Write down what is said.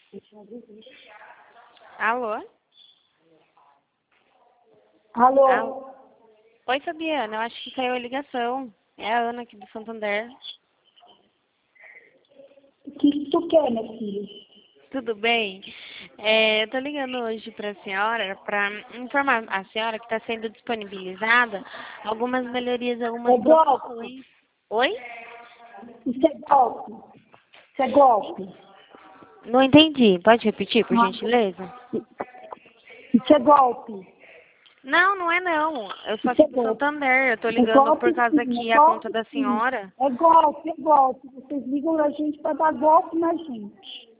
Alô? Alô? Alô? Oi, Fabiana, eu acho que caiu a ligação. É a Ana aqui do Santander. O que tu quer, minha filha? Tudo bem? Eu tô ligando hoje para a senhora para informar a senhora que está sendo disponibilizada algumas melhorias, algumas É golpe? promoções. Oi? Isso é golpe? Isso é golpe? Não entendi. Pode repetir, por Não. gentileza? Isso é golpe? Não, não é não. Eu sou Isso aqui é do golpe? Santander. Eu tô É ligando golpe por causa sim, que é a conta golpe da sim. senhora. É golpe, é golpe. Vocês ligam a gente para dar golpe na gente.